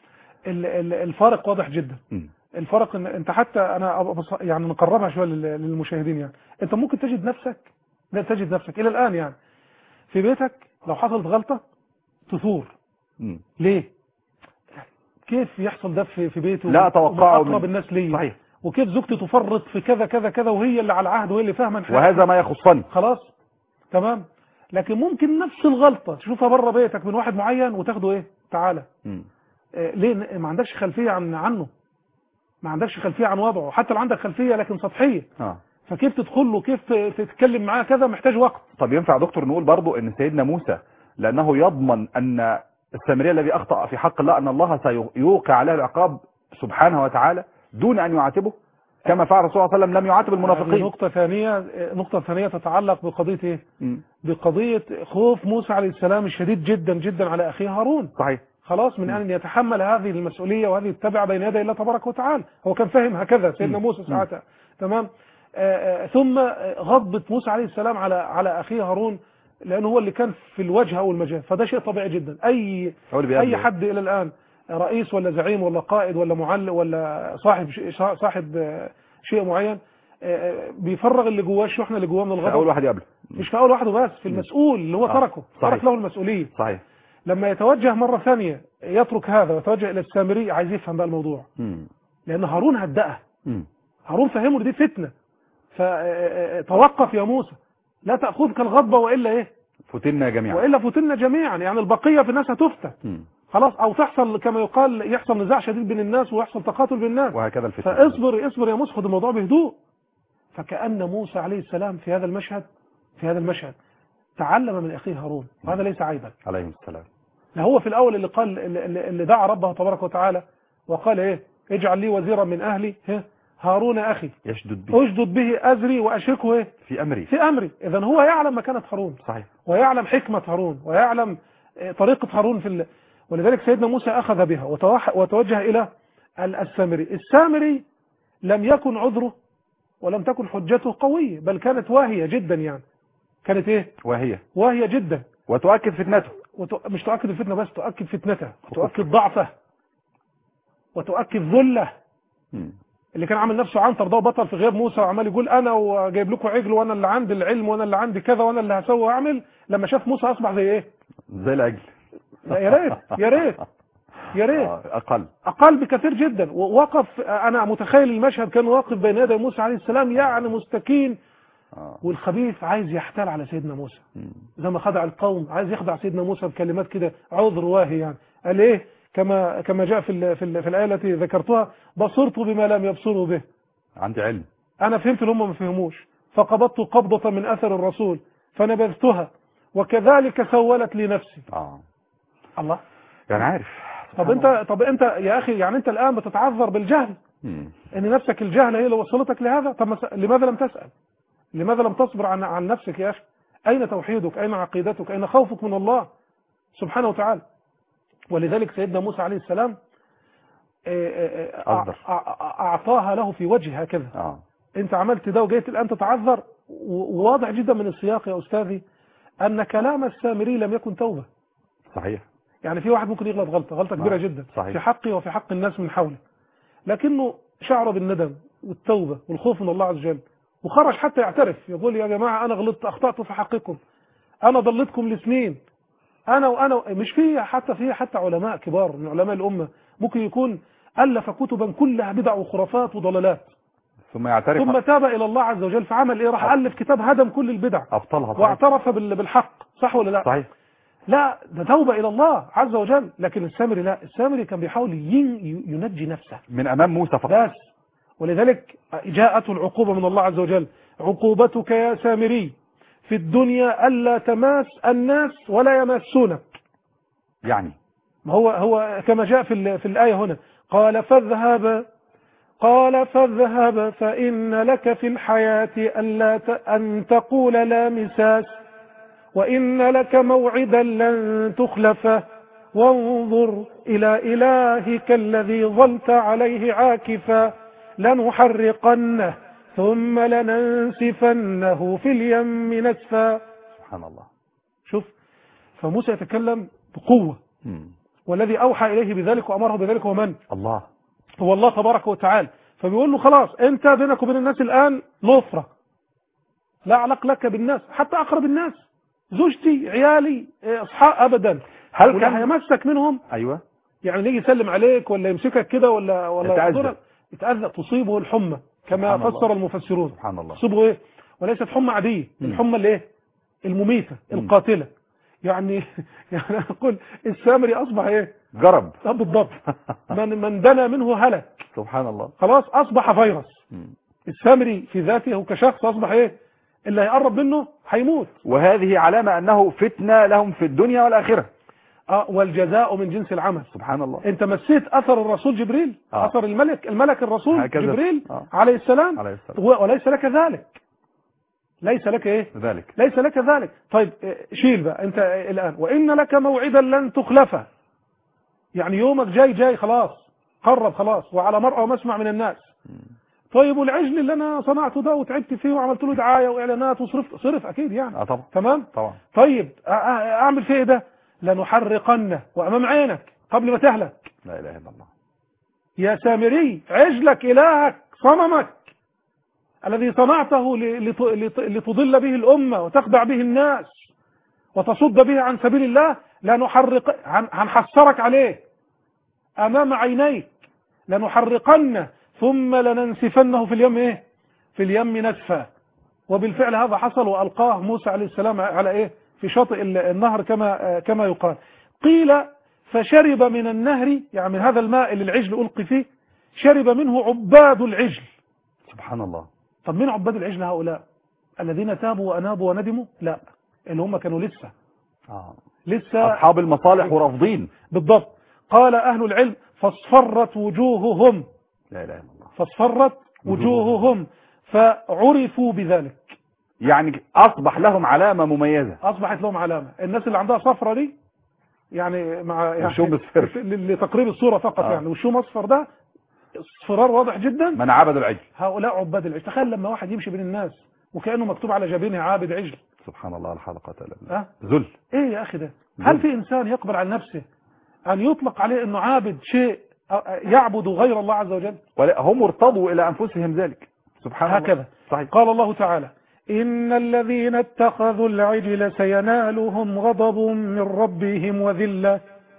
الفارق واضح جدا. الفرق ان انت حتى انا يعني نقربها شويه للمشاهدين. يعني انت ممكن تجد نفسك الى الان يعني في بيتك لو حصلت غلطه تثور. ليه؟ كيف يحصل ده في بيته؟ لا اتوقعه اقرب الناس ليا. صحيح. وكيف زوجتي تفرط في كذا كذا كذا وهي اللي على العهد وهي اللي فاهمه وهذا ما يخصني. خلاص تمام. لكن ممكن نفس الغلطه تشوفها بره بيتك من واحد معين وتاخده ايه؟ تعالى. ليه؟ ما عندكش خلفيه عنه، ما عندكش خلفيه عن وضعه، حتى لو عندك خلفيه لكن سطحيه. فكيف تدخل له؟ كيف تتكلم معاه؟ كذا محتاج وقت. طب ينفع دكتور نقول برضو ان سيدنا موسى لانه يضمن ان السامري الذي اخطأ في حق الله ان الله سيوقع عليه العقاب سبحانه وتعالى دون ان يعاتبه كما فعل الرسول صلى الله عليه وسلم، لم يعاتب المنافقين. نقطة ثانية تتعلق بقضية ايه؟ بقضية خوف موسى عليه السلام الشديد جدا جدا على اخيه هارون. صحيح. خلاص من ان يتحمل هذه المسؤولية وهذه التبعة بين يدي الله تبارك وتعالى. هو كان فاهم هكذا سيدنا موسى ساعتها. تمام. ثم غضبة موسى عليه السلام على اخيه هارون لانه هو اللي كان في الوجه او المجال. فده شيء طبيعي جدا. اي حد الى الان رئيس ولا زعيم ولا قائد ولا معلم ولا صاحب شيء معين بيفرغ اللي جواه الشحنه اللي جواه من الغضب. اول واحد يقابله. مش في اول واحد بس، في المسؤول اللي هو ترك له المسؤوليه. صحيح. لما يتوجه مره ثانيه يترك هذا ويتوجه الى السامري عايز يفهم بقى الموضوع. لان هارون هدأه. هارون فهمه دي فتنه. فتوقف يا موسى، لا تاخذك الغضبه والا ايه؟ فتنا جميعا. والا فتنا جميعا. يعني البقيه في الناس هتفتن. خلاص، او تحصل كما يقال يحصل نزاع شديد بين الناس ويحصل تقاتل بين الناس. وهكذا الفتنه. فاصبر يا موسى، خد الموضوع بهدوء. فكأن موسى عليه السلام في هذا المشهد تعلم من اخيه هارون، وهذا ليس عيبا عليه السلام. هو في الاول اللي دعا ربه تبارك وتعالى وقال ايه؟ اجعل لي وزيرا من اهلي هارون اخي اشدد به ازري واشركه ايه؟ في امري. اذا هو يعلم مكانة هارون. صحيح. ويعلم حكمة هارون ويعلم طريقة هارون ولذلك سيدنا موسى اخذ بها وتوجه الى السامري لم يكن عذره ولم تكن حجته قوية، بل كانت واهية جدا. يعني كانت ايه؟ واهية جدا. وتؤكد فتنته. مش تؤكد الفتنة بس، تؤكد فتنته وتؤكد ضعفه وتؤكد ذله. اللي كان عامل نفسه عنتر ده وبطل في غير موسى وعمال يقول انا وجايب لكم عجل وانا اللي عندي العلم وانا اللي عندي كذا وانا اللي هسوي واعمل، لما شاف موسى اصبح زي ايه؟ زي العجل. لا يا ريت يا ريت اقل بكثير جدا. ووقف، انا متخيل المشهد، كان واقف بين يدي موسى عليه السلام يعني مستكين، والخبيث عايز يحتال على سيدنا موسى زي ما خدع القوم، عايز يخدع سيدنا موسى بكلمات كده عذر واهي. يعني قال ايه كما جاء في الآية التي ذكرتها: بصرت بما لم يبصروا به، عندي علم، انا فهمت اللي هم ما فهموش، فقبضت قبضة من اثر الرسول فنبذتها وكذلك سولت لي نفسي. الله، يعني عارف. طب انت يا اخي، يعني انت الان بتتعذر بالجهل، ان نفسك الجهل هي اللي وصلتك لهذا. طب لماذا لم تسأل؟ لماذا لم تصبر عن نفسك يا اخي؟ اين توحيدك؟ اين عقيدتك؟ اين خوفك من الله سبحانه وتعالى؟ ولذلك سيدنا موسى عليه السلام اعطاها له في وجه هكذا. انت عملت ده وجيت الان تتعذر. وواضح جدا من السياق يا استاذي ان كلام السامري لم يكن توبة. صحيح. يعني في واحد ممكن يغلط غلطة كبيرة جدا صحيح. في حقي وفي حق الناس من حوله، لكنه شعر بالندم والتوبة والخوف من الله عز وجل، وخرج حتى يعترف، يقول يا جماعة أنا غلطت، أخطأت في حقكم، أنا ضلتكم لسنين، أنا مش فيه حتى علماء كبار من علماء الأمة ممكن يكون ألف كتبا كلها بدع وخرافات وضلالات، ثم يعترف، ثم تاب إلى الله عز وجل فعمل إيه؟ راح ألف كتاب هدم كل البدع أبطلها، واعترف بالحق. صح ولا لا؟ صحيح. لا، ده توبة إلى الله عز وجل. لكن السامري لا، السامري كان بيحاول ينجي نفسه من أمام موسى فقط بس. ولذلك جاءته العقوبة من الله عز وجل: عقوبتك يا سامري في الدنيا ألا تماس الناس ولا يماسونك. يعني ما هو كما جاء في الآية هنا: قال فاذهب فإن لك في الحياة أن تقول لا مساس وإن لك موعدا لن تخلفه وانظر إلى إلهك الذي ظلت عليه عاكفا لنحرقنه ثم لننسفنه في اليم نسفا. سبحان الله. شوف، فموسى يتكلم بقوة، والذي أوحى إليه بذلك وأمره بذلك هو من؟ الله، هو الله تبارك وتعالى. فبيقول له خلاص أنت بينك وبين الناس الآن نفرة، لا علاقة لك بالناس، حتى أقرب الناس، زوجتي، عيالي، أصحاب، أبدا. هل كان هيمسك منهم؟ أيوة، يعني يجي يسلم عليك ولا يمسكك كده ولا يتأذى، تصيبه الحمى كما فسر المفسرون. سبحان الله. تصيبه ايه؟ وليست حمى عادية، الحمى اللي ايه؟ المميتة القاتلة. يعني اقول السامري اصبح ايه؟ جرب. بالضبط. من دنا منه هلك. سبحان الله. خلاص اصبح فيروس. السامري في ذاته كشخص اصبح ايه؟ اللي هيقرب منه هيموت. وهذه علامة انه فتنة لهم في الدنيا والآخرة. والجزاء من جنس العمل. سبحان الله. انت مسيت اثر الرسول جبريل، اثر الملك الرسول جبريل عليه السلام. وليس لك ذلك، ليس لك ايه ذلك، ليس لك ذلك. طيب شيل بقى انت الان: وان لك موعدا لن تخلفه. يعني يومك جاي خلاص، قرب خلاص، وعلى مرأى ومسمع من الناس. طيب والعجل اللي انا صنعته ده وتعبت فيه وعملت له دعايه واعلانات صرف اكيد يعني. طبعا. تمام طبعا. طيب اعمل فيه ده؟ لنحرقنه وامام عينك قبل ما تهلك. لا اله الا الله. يا سامري، عجلك الهك صنمك الذي صنعته لتضل به الامه وتخدع به الناس وتصد به عن سبيل الله، هنحسرك عليه امام عينيك، لنحرقنه ثم لننسفنه في اليم ايه؟ في اليم نسفا. وبالفعل هذا حصل، والقاه موسى عليه السلام على ايه؟ في شاطئ النهر كما يقال. قيل فشرب من النهر، يعني من هذا الماء اللي العجل ألقي فيه، شرب منه عباد العجل. سبحان الله. طب مين عباد العجل هؤلاء؟ الذين تابوا وأنابوا وندموا؟ لا، اللي هم كانوا لسه أصحاب المصالح ورافضين. بالضبط. قال أهل العلم: فاصفرت وجوههم. لا إله إلا الله. فاصفرت وجوههم فعرفوا بذلك، يعني أصبح لهم علامة مميزة. أصبحت لهم علامة. الناس اللي عندها صفرة دي، يعني مع وشوم اصفر لتقريب الصورة فقط. يعني والشوم اصفر ده اصفرار واضح جدا. من عبد العجل، هؤلاء عباد العجل. تخيل لما واحد يمشي بين الناس وكأنه مكتوب على جبينه عابد عجل. سبحان الله. الحلقة لا ذل. ايه يا اخي ده؟ هل في انسان يقبل على نفسه ان يطلق عليه انه عابد شيء يعبد غير الله عز وجل؟ هم ارتضوا الى انفسهم ذلك. سبحان الله. هكذا. صحيح. قال الله تعالى: إن الذين اتخذوا العجل سينالهم غضب من ربهم وذلة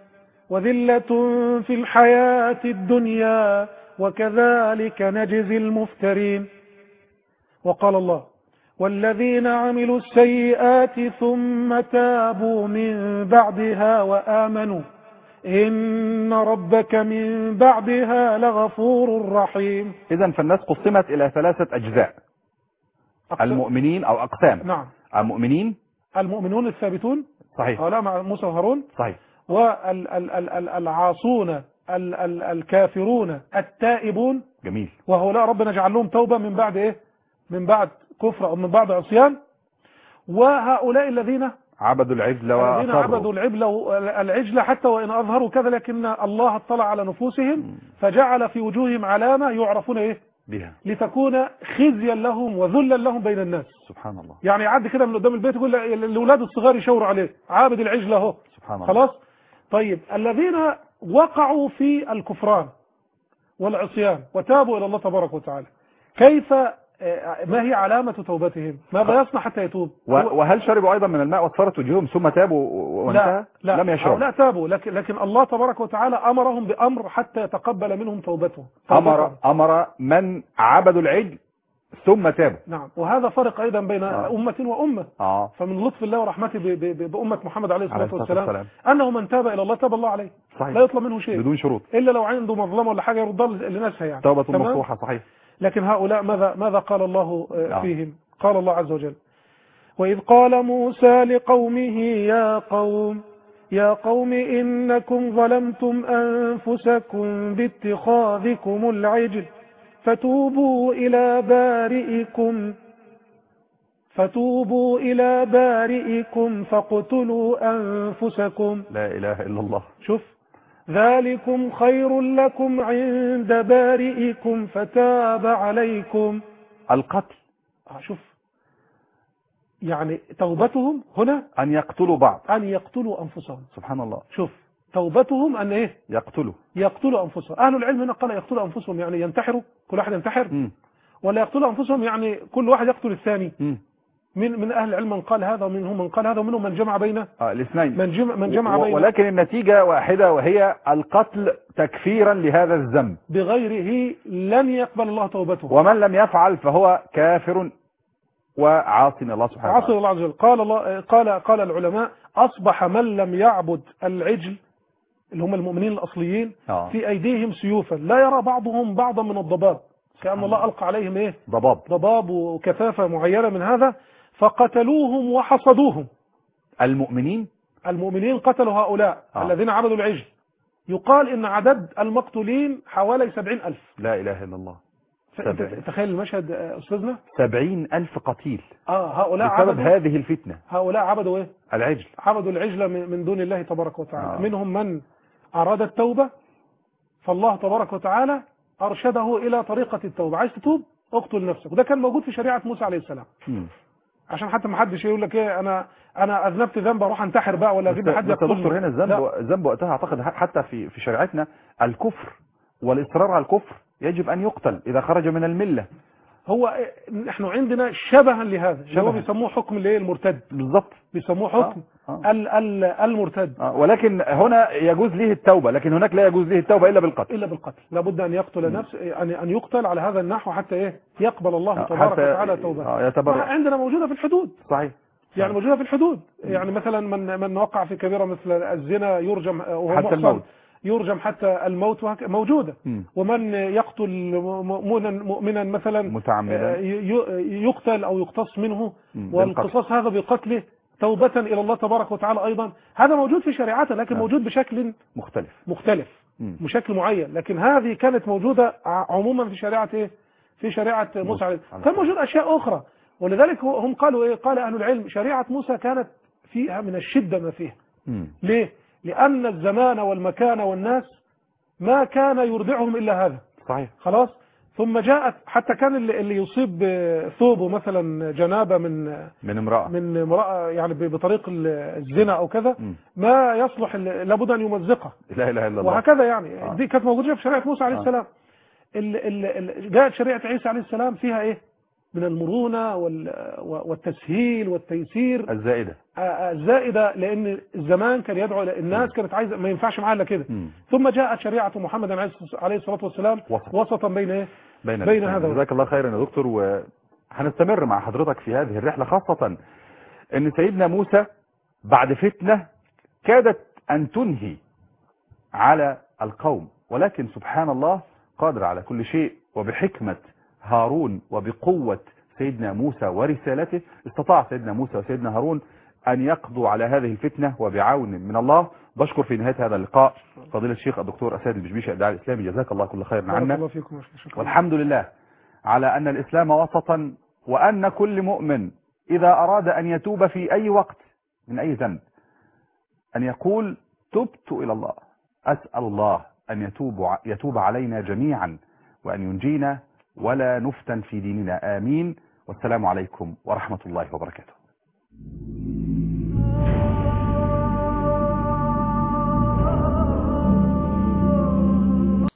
وذلة في الحياة الدنيا وكذلك نجزي المفترين. وقال الله: والذين عملوا السيئات ثم تابوا من بعدها وآمنوا إن ربك من بعدها لغفور رحيم. إذن فالناس قسمت إلى 3 أجزاء: المؤمنين أو أقسام. نعم. المؤمنون الثابتون، صحيح، هؤلاء مع موسى وهارون، صحيح. والعاصون الكافرون التائبون، جميل. وهؤلاء ربنا جعل لهم توبة من بعد إيه؟ من بعد كفر أو من بعد عصيان. وهؤلاء الذين عبدوا العجل عبدوا العجل حتى وإن أظهروا كذا، لكن الله اطلع على نفوسهم فجعل في وجوههم علامة يعرفون إيه بها، لتكون خزيا لهم وذلا لهم بين الناس. سبحان الله. يعني يعدي كده من قدام البيت يقول الأولاد الصغار يشاوروا عليه: عابد العجل اهو. سبحان الله. خلاص. طيب الذين وقعوا في الكفران والعصيان وتابوا إلى الله تبارك وتعالى، كيف ما هي علامة توبتهم؟ ماذا يصنع حتى يتوب؟ وهل شربوا أيضا من الماء واصفرت وجوههم ثم تابوا وانتهى؟ لا، لم يشربوا. لا تابوا، لكن الله تبارك وتعالى أمرهم بأمر حتى يتقبل منهم توبتهم. أمر من عبدوا العجل ثم تابوا. نعم. وهذا فرق أيضا بين أمة وأمة. فمن لطف الله ورحمته بأمة محمد عليه الصلاة والسلام أنه من تاب إلى الله تاب الله عليه. صحيح. لا يطلب منه شيء بدون شروط، إلا لو عنده مظلمة ولا حاجة يردها لناسها، يعني توبة مفتوحة. صحيح. لكن هؤلاء ماذا قال الله فيهم؟ قال الله عز وجل: وإذ قال موسى لقومه يا قوم إنكم ظلمتم أنفسكم باتخاذكم العجل فتوبوا إلى بارئكم فاقتلوا أنفسكم. لا إله إلا الله. شوف: ذلكم خير لكم عند بارئكم فتاب عليكم. القتل. شوف، يعني توبتهم هنا أن يقتلوا بعض، أن يقتلوا أنفسهم. سبحان الله. شوف، توبتهم أن إيه؟ يقتلوا أنفسهم. أهل العلم هنا قال يقتلوا أنفسهم يعني ينتحروا، كل واحد ينتحر، ولا يقتلوا أنفسهم يعني كل واحد يقتل الثاني. من أهل العلم من قال هذا ومنهم من قال هذا ومنهم من جمع بين الاثنين، من جمع بين، ولكن النتيجة واحدة وهي القتل تكفيرا لهذا الذنب، بغيره لن يقبل الله توبته، ومن لم يفعل فهو كافر وعاصي الله سبحانه وتعالى. عاصي الله عز وجل. قال العلماء: أصبح من لم يعبد العجل اللي هم المؤمنين الأصليين في أيديهم سيوفا لا يرى بعضهم بعضا من الضباب، كأن الله ألقى عليهم إيه؟ ضباب وكثافة معينة من هذا، فقتلوهم وحصدوهم. المؤمنين قتلوا هؤلاء الذين عبدوا العجل. يقال إن عدد المقتولين حوالي 70,000. لا إله إلا الله. تخيل المشهد أستاذنا، 70,000 قتيل هؤلاء بسبب هذه الفتنة. هؤلاء عبدوا إيه؟ العجل. عبدوا العجل من دون الله تبارك وتعالى. منهم من أراد التوبة فالله تبارك وتعالى أرشده إلى طريقة التوبة. عايز تتوب اقتل نفسك، وده كان موجود في شريعة موسى عليه السلام. عشان حتى ما حدش يقول لك ايه انا اذنبت ذنب اروح انتحر بقى ولا اجيب حد يقتلني. دكتور، هنا الذنب وقتها اعتقد حتى في شريعتنا الكفر والاصرار على الكفر يجب ان يقتل اذا خرج من المله. هو احنا عندنا شبها لهذا، هو بيسموه حكم الايه المرتد. بالظبط، بيسموه حكم المرتد. ولكن هنا يجوز له التوبه، لكن هناك لا يجوز له التوبه الا بالقتل. لابد ان يقتل نفس، ان يقتل على هذا النحو حتى ايه يقبل الله تبارك وتعالى توبته. عندنا موجوده في الحدود. صحيح. يعني موجوده في الحدود. يعني مثلا من وقع في كبيره مثل الزنا يرجم وهو حتى الموت، يرجم حتى الموت موجودة. ومن يقتل مؤمنا مثلا متعمدا يقتل أو يقتص منه، والقصاص هذا بقتله توبة إلى الله تبارك وتعالى أيضا. هذا موجود في شريعتنا، لكن موجود بشكل مختلف بشكل معين. لكن هذه كانت موجودة عموما في شريعة في شريعة موسى عليه السلام. كان موجود أشياء أخرى، ولذلك هم قالوا قال أهل العلم شريعة موسى كانت فيها من الشدة ما فيها. ليه؟ لأن الزمان والمكان والناس ما كان يردعهم إلا هذا. صحيح. خلاص. ثم جاءت حتى كان اللي يصيب ثوبه مثلا جنابة من امرأة يعني بطريق الزنا أو كذا، ما يصلح لابد أن يمزقها. لا إله إلا الله. وهكذا يعني دي كانت موجودة في شريعة موسى عليه السلام. جاءت شريعة عيسى عليه السلام فيها إيه؟ من المرونة والتسهيل والتيسير الزائدة، لأن الزمان كان يدعو الناس كانت عايزة ما ينفعش معاها إلا كده. ثم جاءت شريعة محمد عليه الصلاة والسلام وسطا بين هذا. جزاك الله خيرا يا دكتور، وهنستمر مع حضرتك في هذه الرحلة، خاصة أن سيدنا موسى بعد فتنة كادت أن تنهي على القوم، ولكن سبحان الله قادر على كل شيء، وبحكمة هارون وبقوة سيدنا موسى ورسالته استطاع سيدنا موسى وسيدنا هارون أن يقضوا على هذه الفتنة، وبعون من الله. بشكر في نهاية هذا اللقاء فضيلة الشيخ الدكتور أساد البشبيشي الداعي الإسلامي، جزاك الله كل خير عنا، والحمد لله على أن الإسلام وسطا، وأن كل مؤمن إذا أراد أن يتوب في أي وقت من أي ذنب أن يقول تبت إلى الله. أسأل الله أن يتوب علينا جميعا، وأن ينجينا ولا نفتن في ديننا، آمين. والسلام عليكم ورحمة الله وبركاته.